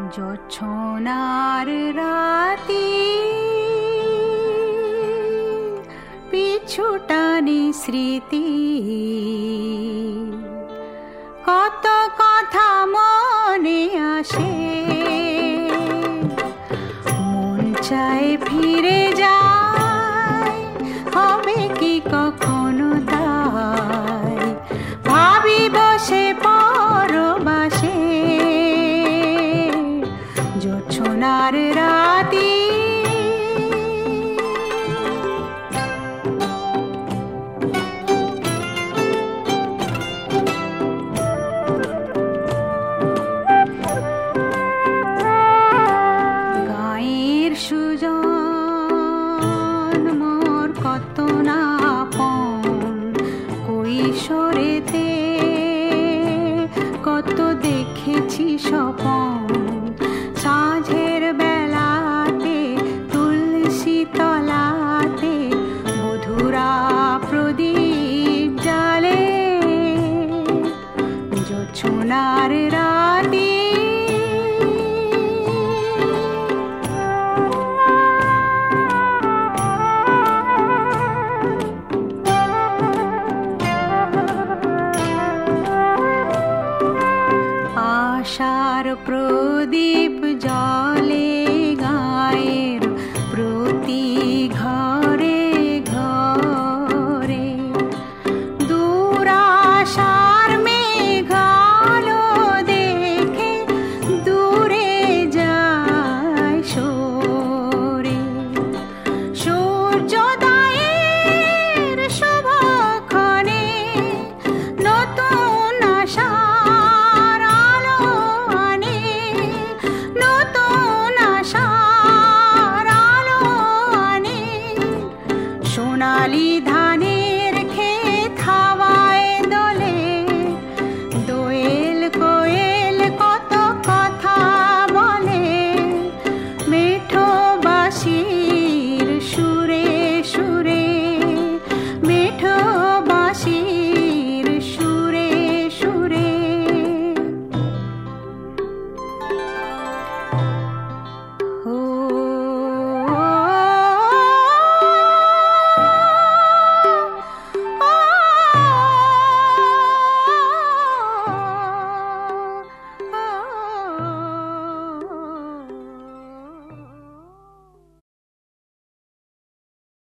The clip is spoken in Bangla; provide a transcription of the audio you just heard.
জোছনার রাতি পিছুটানি স্মৃতি, কত কথা মনে আসে, মন চায় ফিরে যায়, হবে কি কখনো তাই, ভাবি বসে পরবাসে। জোছনার রাতি গায়ের সুজন মোর কত না আপন, কৈশোরেতে কত দেখেছি স্বপন, সাঁঝের বেলাতে তুলসী তলাতে মধুরা প্রদীপ জালে। জোছনার রাতি আশার প্রদীপ জল